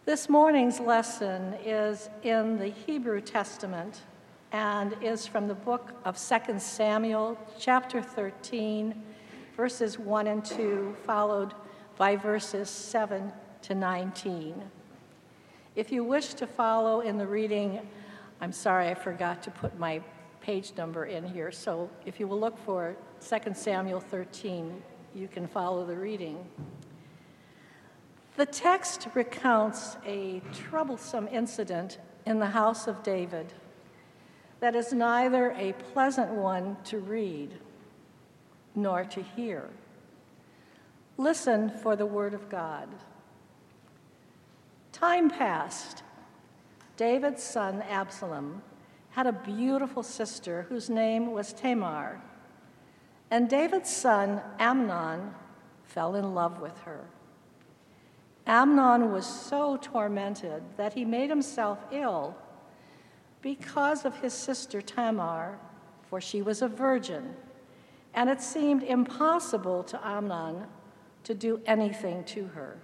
This morning's lesson is in the Hebrew Testament and is from the book of 2 Samuel, chapter 13, verses 1 and 2, followed by verses 7 to 19. If you wish to follow in the reading, I'm sorry I forgot to put my page number in here, so if you will look for 2 Samuel 13, you can follow the reading. The text recounts a troublesome incident in the house of David that is neither a pleasant one to read nor to hear. Listen for the word of God. Time passed. David's son Absalom had a beautiful sister whose name was Tamar, and David's son Amnon fell in love with her. Amnon was so tormented that he made himself ill because of his sister Tamar, for she was a virgin, and it seemed impossible to Amnon to do anything to her.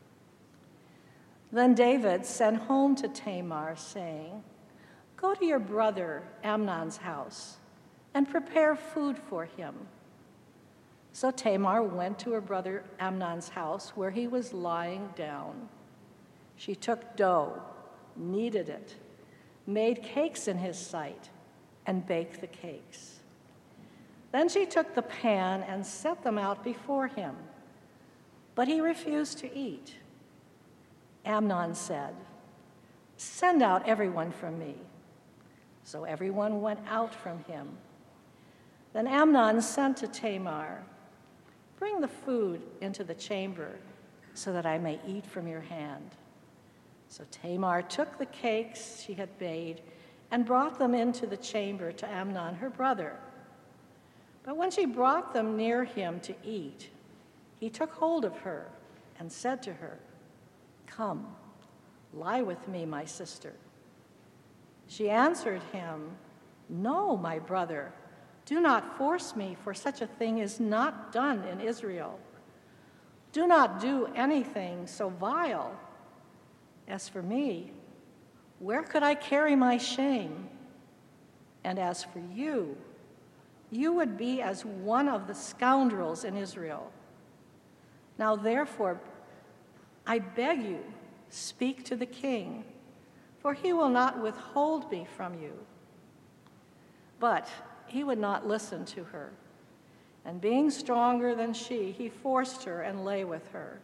Then David sent home to Tamar, saying, "Go to your brother Amnon's house and prepare food for him." So Tamar went to her brother Amnon's house where he was lying down. She took dough, kneaded it, made cakes in his sight, and baked the cakes. Then she took the pan and set them out before him, but he refused to eat. Amnon said, "Send out everyone from me." So everyone went out from him. Then Amnon sent to Tamar, "Bring the food into the chamber so that I may eat from your hand." So Tamar took the cakes she had made and brought them into the chamber to Amnon, her brother. But when she brought them near him to eat, he took hold of her and said to her, "Come, lie with me, my sister." She answered him, "No, my brother, do not force me, for such a thing is not done in Israel. Do not do anything so vile. As for me, where could I carry my shame? And as for you, you would be as one of the scoundrels in Israel. Now therefore, I beg you, speak to the king, for he will not withhold me from you." But he would not listen to her, and being stronger than she, he forced her and lay with her.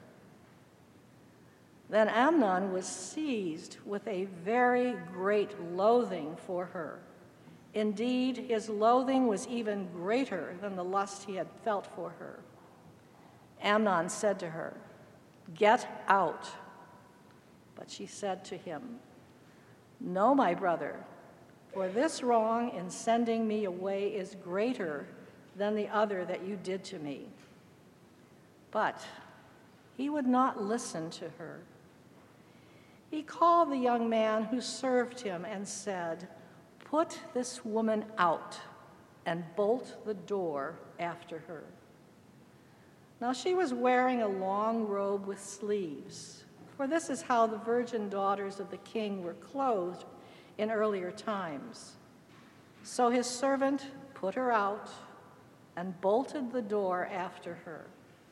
Then Amnon was seized with a very great loathing for her. Indeed, his loathing was even greater than the lust he had felt for her. Amnon said to her, "Get out." But she said to him, "No, my brother, for this wrong in sending me away is greater than the other that you did to me." But he would not listen to her. He called the young man who served him and said, "Put this woman out and bolt the door after her." Now she was wearing a long robe with sleeves, for this is how the virgin daughters of the king were clothed in earlier times. So his servant put her out and bolted the door after her.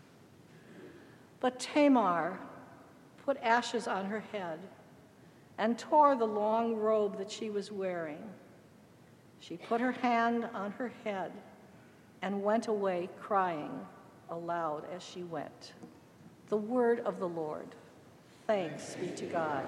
But Tamar put ashes on her head and tore the long robe that she was wearing. She put her hand on her head and went away crying aloud as she went. The word of the Lord. Thanks be to God.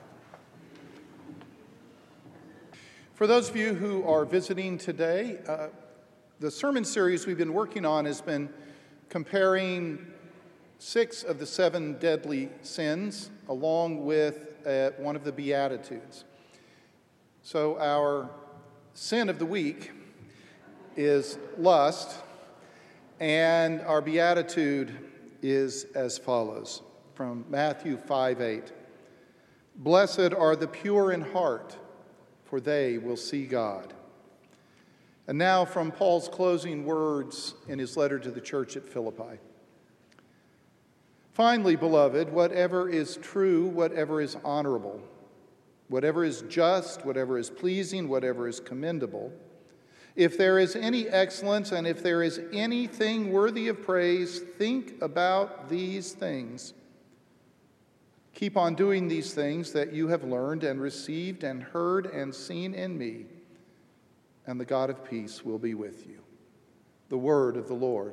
For those of you who are visiting today, the sermon series we've been working on has been comparing 6 of the 7 deadly sins along with one of the Beatitudes. So our sin of the week is lust, and our Beatitude is as follows, from Matthew 5:8. "Blessed are the pure in heart, for they will see God." And now from Paul's closing words in his letter to the church at Philippi. Finally, beloved, whatever is true, whatever is honorable, whatever is just, whatever is pleasing, whatever is commendable, if there is any excellence and if there is anything worthy of praise, think about these things. Keep on doing these things that you have learned and received and heard and seen in me, and the God of peace will be with you. The word of the Lord.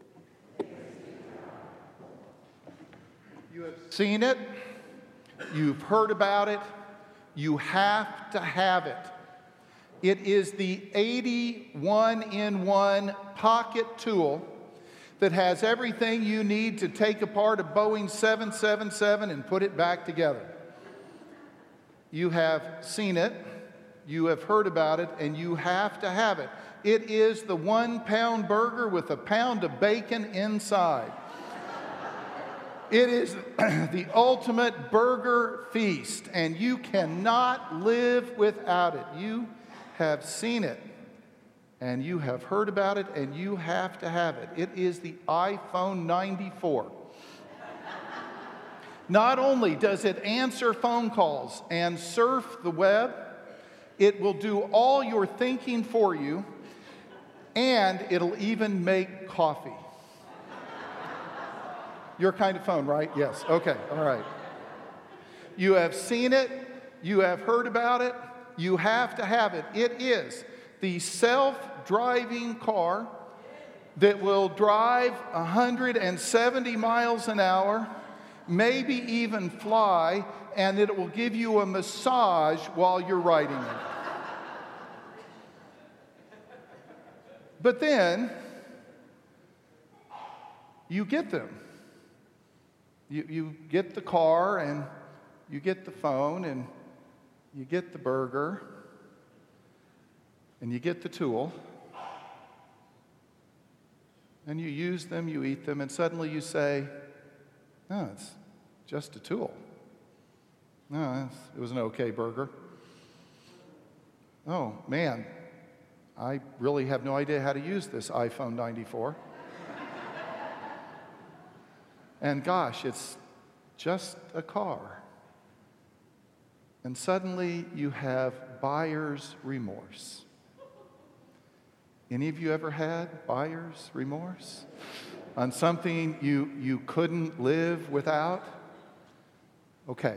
You have seen it, you've heard about it, you have to have it. It is the 81-in-1 pocket tool that has everything you need to take apart a Boeing 777 and put it back together. You have seen it, you have heard about it, and you have to have it. It is the 1-pound burger with a pound of bacon inside. It is the ultimate burger feast, and you cannot live without it. You have seen it, and you have heard about it, and you have to have it. It is the iPhone 94. Not only does it answer phone calls and surf the web, it will do all your thinking for you, and it'll even make coffee. Your kind of phone, right? Yes. Okay. All right. You have seen it. You have heard about it. You have to have it. It is the self-driving car that will drive 170 miles an hour, maybe even fly, and it will give you a massage while you're riding it. But then, you get them. You get the car, and you get the phone, and you get the burger, and you get the tool, and you use them, you eat them, and suddenly you say, no, it's just a tool. No, it was an okay burger. Oh, man, I really have no idea how to use this iPhone 94. And gosh, it's just a car. And suddenly you have buyer's remorse. Any of you ever had buyer's remorse on something you couldn't live without? Okay.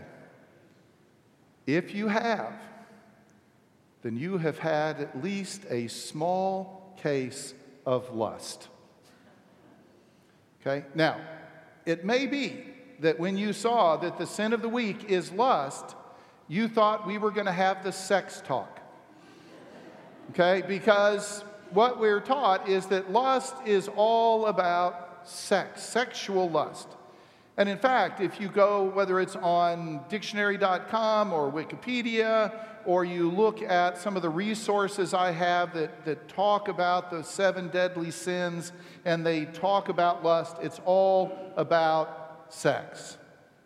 If you have, then you have had at least a small case of lust. Okay? Now, it may be that when you saw that the sin of the week is lust, you thought we were going to have the sex talk. Okay? Because what we're taught is that lust is all about sex, sexual lust. And in fact, if you go, whether it's on dictionary.com or Wikipedia, or you look at some of the resources I have that talk about the 7 deadly sins, and they talk about lust, it's all about sex.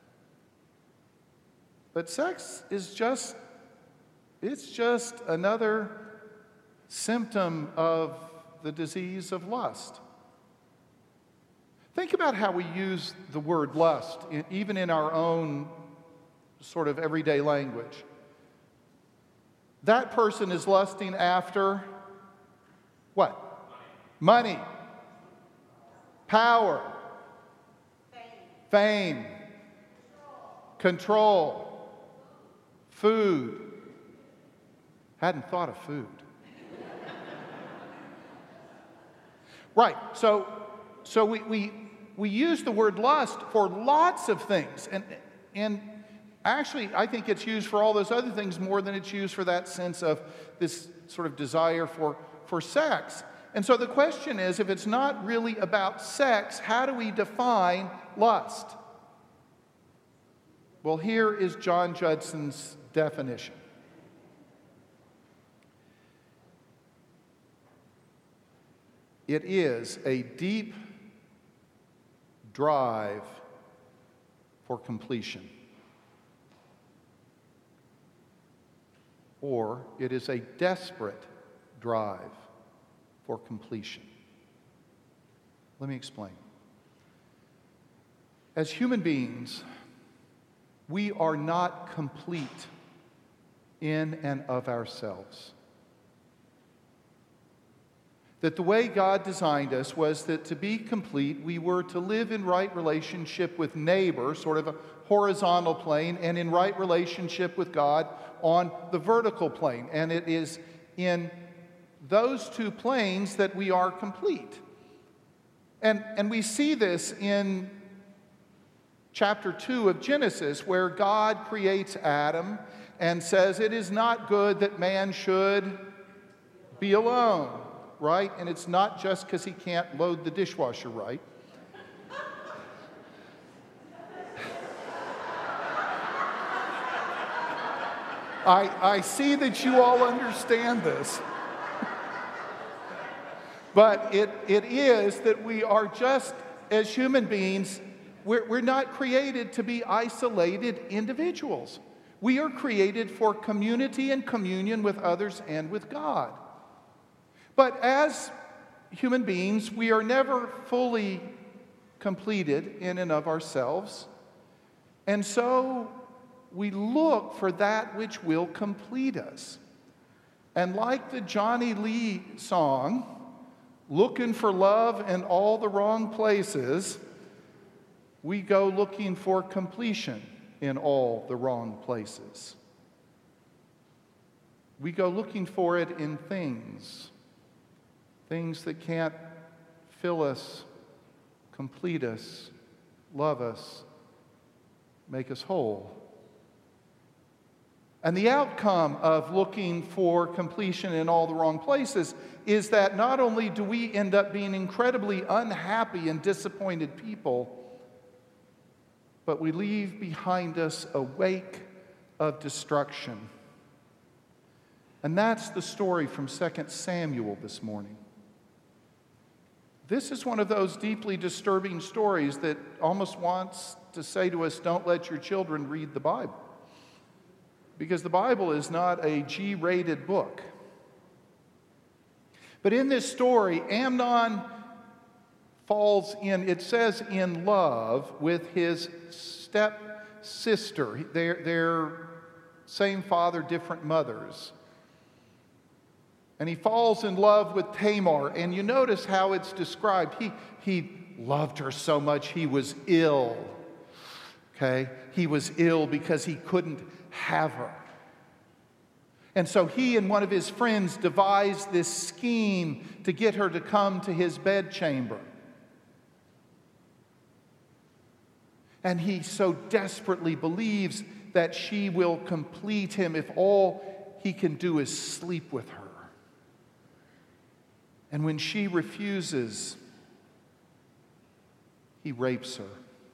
But sex is just another symptom of the disease of lust. Think about how we use the word lust, even in our own sort of everyday language. That person is lusting after what? Money. Power. Fame. Control. Food. Hadn't thought of food. Right, so we use the word lust for lots of things, and actually I think it's used for all those other things more than it's used for that sense of this sort of desire for sex. And so the question is, if it's not really about sex, how do we define lust? Well, here is John Judson's definition. It is a deep drive for completion. Or it is a desperate drive for completion. Let me explain. As human beings, we are not complete in and of ourselves. That the way God designed us was that to be complete, we were to live in right relationship with neighbor, sort of a horizontal plane, and in right relationship with God on the vertical plane. And it is in those two planes that we are complete. And we see this in chapter 2 of Genesis, where God creates Adam and says it is not good that man should be alone, right? And it's not just because he can't load the dishwasher right. I see that you all understand this. But it is that we are just, as human beings, we're not created to be isolated individuals. We are created for community and communion with others and with God. But as human beings, we are never fully completed in and of ourselves. And so we look for that which will complete us. And like the Johnny Lee song, looking for love in all the wrong places, we go looking for completion in all the wrong places. We go looking for it in things that can't fill us, complete us, love us, make us whole. And the outcome of looking for completion in all the wrong places is that not only do we end up being incredibly unhappy and disappointed people, but we leave behind us a wake of destruction. And that's the story from 2 Samuel this morning. This is one of those deeply disturbing stories that almost wants to say to us, don't let your children read the Bible. Because the Bible is not a G-rated book. But in this story, Amnon falls in, it says, in love with his stepsister. They're same father, different mothers. And he falls in love with Tamar. And you notice how it's described. He loved her so much he was ill. Okay? He was ill because he couldn't have her. And so he and one of his friends devised this scheme to get her to come to his bedchamber. And he so desperately believes that she will complete him if all he can do is sleep with her. And when she refuses, he rapes her.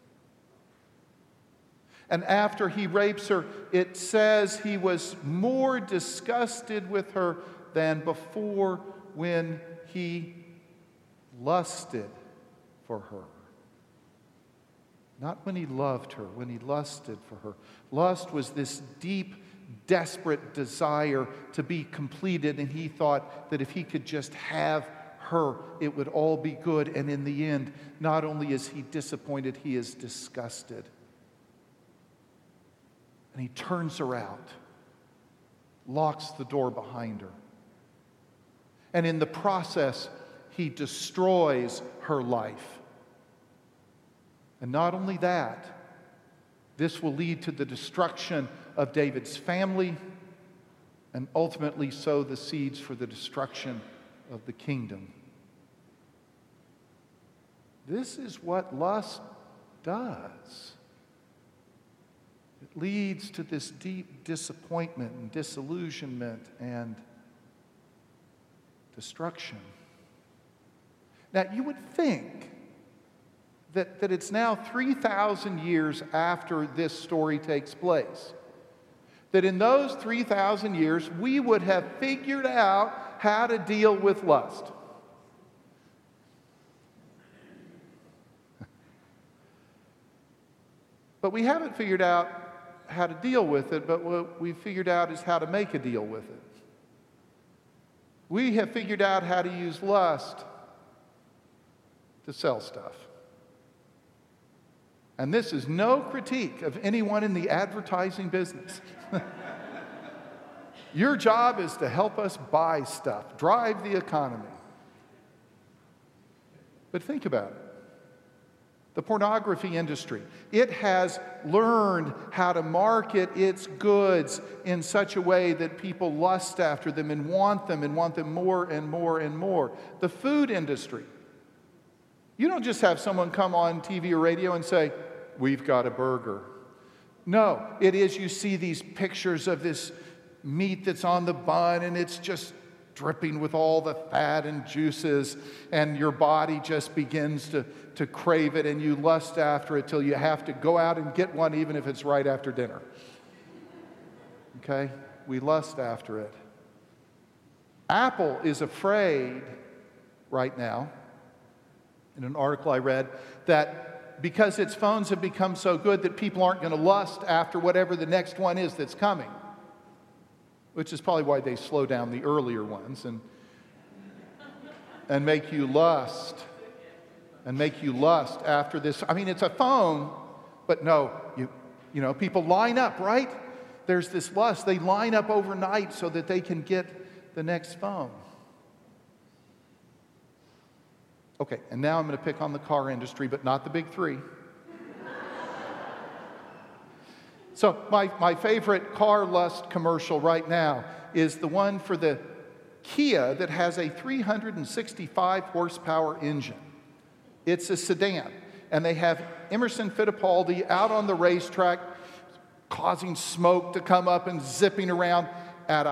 And after he rapes her, it says he was more disgusted with her than before when he lusted for her. Not when he loved her, when he lusted for her. Lust was this deep, desperate desire to be completed, and he thought that if he could just have her, it would all be good. And in the end, not only is he disappointed, he is disgusted. And he turns her out, locks the door behind her. And in the process, he destroys her life. And not only that, this will lead to the destruction of David's family and ultimately sow the seeds for the destruction of the kingdom. This is what lust does. It leads to this deep disappointment and disillusionment and destruction. Now, you would think that it's now 3,000 years after this story takes place, that in those 3,000 years, we would have figured out how to deal with lust. But we haven't figured out how to deal with it, but what we've figured out is how to make a deal with it. We have figured out how to use lust to sell stuff. And this is no critique of anyone in the advertising business. Your job is to help us buy stuff, drive the economy. But think about it. The pornography industry, it has learned how to market its goods in such a way that people lust after them and want them more and more and more. The food industry, you don't just have someone come on TV or radio and say, "We've got a burger." No, it is you see these pictures of this meat that's on the bun and it's just dripping with all the fat and juices, and your body just begins to crave it, and you lust after it till you have to go out and get one even if it's right after dinner. Okay? We lust after it. Apple is afraid right now, in an article I read, that because its phones have become so good that people aren't going to lust after whatever the next one is that's coming. Which is probably why they slow down the earlier ones and make you lust. And make you lust after this. I mean, it's a phone, but no, you know, people line up, right? There's this lust. They line up overnight so that they can get the next phone. Okay, and now I'm going to pick on the car industry, but not the big three. So my favorite car lust commercial right now is the one for the Kia that has a 365 horsepower engine. It's a sedan, and they have Emerson Fittipaldi out on the racetrack causing smoke to come up and zipping around at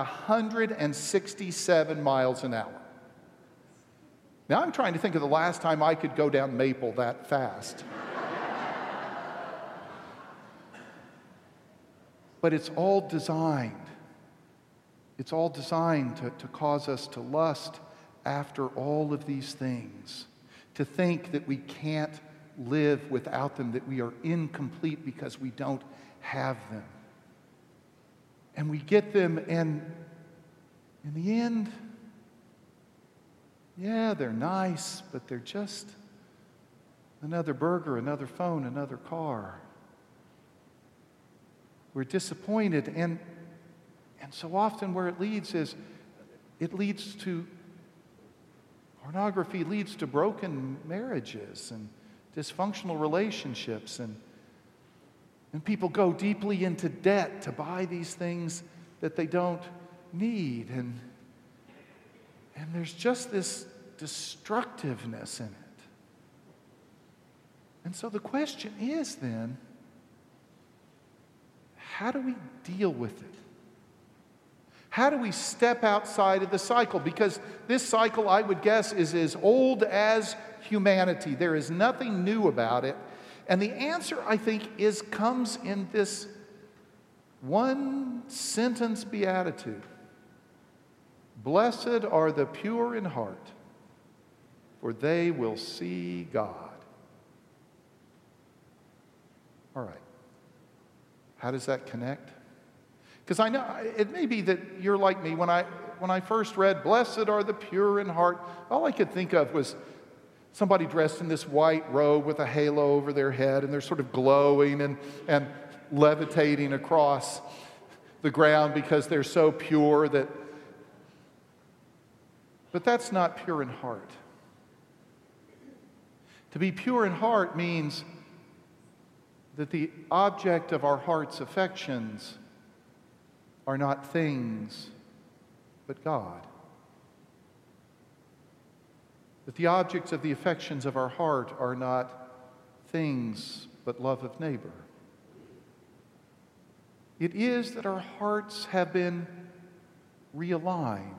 167 miles an hour. Now I'm trying to think of the last time I could go down Maple that fast. But it's all designed. It's all designed to cause us to lust after all of these things, to think that we can't live without them, that we are incomplete because we don't have them. And we get them, and in the end, yeah, they're nice, but they're just another burger, another phone, another car. We're disappointed, and so often where it leads is, it leads to, pornography leads to broken marriages and dysfunctional relationships, and people go deeply into debt to buy these things that they don't need, and there's just this destructiveness in it. And so the question is then, how do we deal with it? How do we step outside of the cycle? Because this cycle, I would guess, is as old as humanity. There is nothing new about it. And the answer, I think, comes in this one sentence beatitude. Blessed are the pure in heart, for they will see God. All right. How does that connect? Because I know it may be that you're like me. When I first read, "Blessed are the pure in heart," all I could think of was somebody dressed in this white robe with a halo over their head, and they're sort of glowing and levitating across the ground because they're so pure that. But that's not pure in heart. To be pure in heart means that the object of our heart's affections are not things, but God. That the objects of the affections of our heart are not things, but love of neighbor. It is that our hearts have been realigned.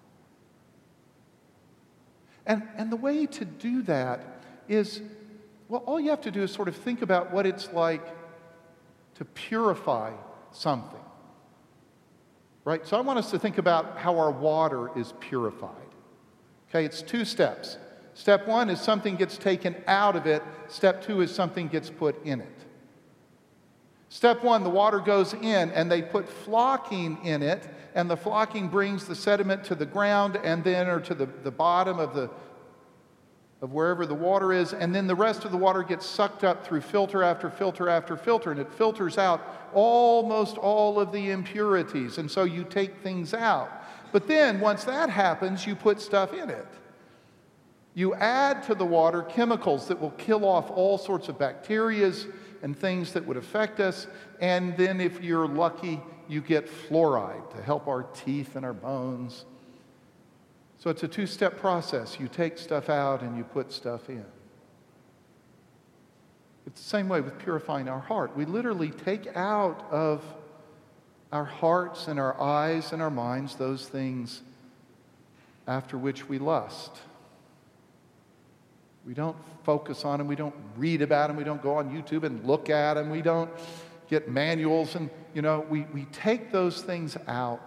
And the way to do that is, well, all you have to do is sort of think about what it's like to purify something. Right? So I want us to think about how our water is purified. Okay, it's 2 steps. Step 1 is something gets taken out of it. Step 2 is something gets put in it. Step 1, the water goes in, and they put flocking in it, and the flocking brings the sediment to the ground and then, or to the bottom of of wherever the water is, and then the rest of the water gets sucked up through filter after filter after filter, and it filters out almost all of the impurities, and so you take things out. But then, once that happens, you put stuff in it. You add to the water chemicals that will kill off all sorts of bacteria and things that would affect us, and then if you're lucky, you get fluoride to help our teeth and our bones. So it's a two-step process. You take stuff out and you put stuff in. It's the same way with purifying our heart. We literally take out of our hearts and our eyes and our minds those things after which we lust. We don't focus on them. We don't read about them. We don't go on YouTube and look at them. We don't get manuals. And, we take those things out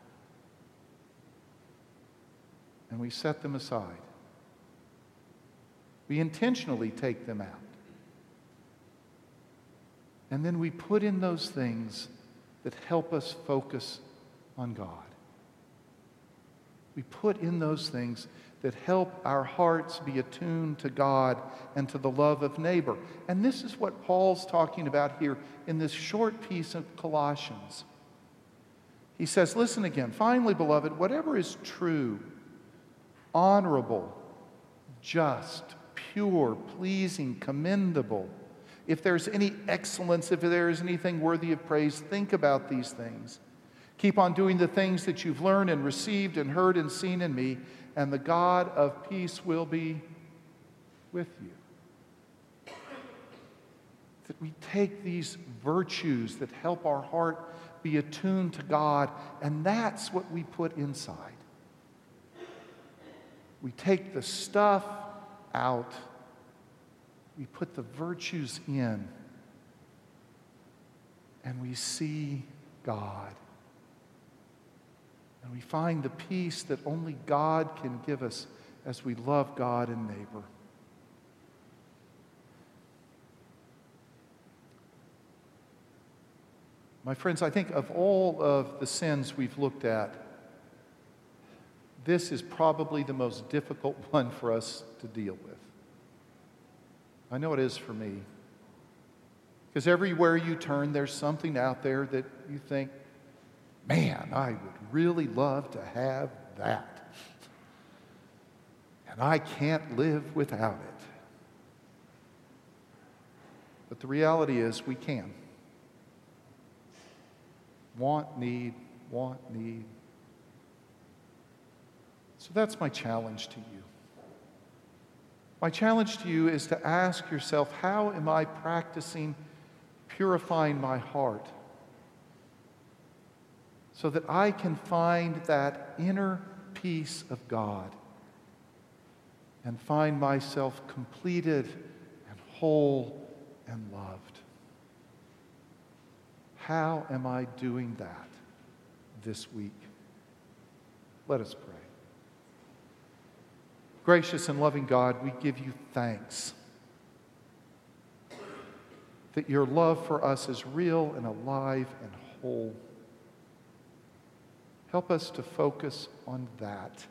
and we set them aside. We intentionally take them out. And then we put in those things that help us focus on God. We put in those things that help our hearts be attuned to God and to the love of neighbor. And this is what Paul's talking about here in this short piece of Colossians. He says, listen again, finally, beloved, whatever is true, honorable, just, pure, pleasing, commendable, if there's any excellence, if there is anything worthy of praise, think about these things. Keep on doing the things that you've learned and received and heard and seen in me, and the God of peace will be with you. That we take these virtues that help our heart be attuned to God, and that's what we put inside. We take the stuff out, we put the virtues in, and we see God. And we find the peace that only God can give us as we love God and neighbor. My friends, I think of all of the sins we've looked at, this is probably the most difficult one for us to deal with. I know it is for me. Because everywhere you turn, there's something out there that you think, man, I would really love to have that. And I can't live without it. But the reality is we can. Want, need. So that's my challenge to you. My challenge to you is to ask yourself, how am I practicing purifying my heart so that I can find that inner peace of God and find myself completed and whole and loved? How am I doing that this week? Let us pray. Gracious and loving God, we give you thanks that your love for us is real and alive and whole. Help us to focus on that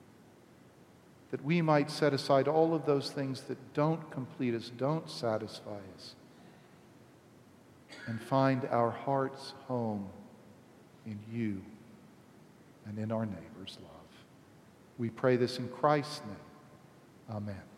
we might set aside all of those things that don't complete us, don't satisfy us, and find our heart's home in you and in our neighbor's love. We pray this in Christ's name. Amen.